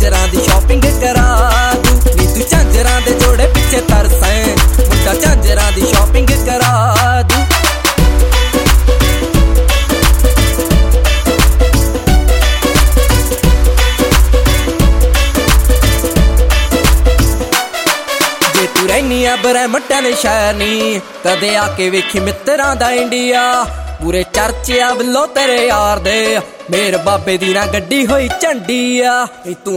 झांजरां दी shopping करा दूं नी तू झांजरां दे जोड़े पिछे तरसैं मुंडा झांजरां दी शॉपिंग करा दूं जे तू रहनी आ ब्रह्मटन शहर नी कदे आके वेखी मित्रां दा इंडिया पूरे चर्चे आ वल्लो तेरे यार दे मेरे बाबे दी ना गड्डी होई झंडी आ तू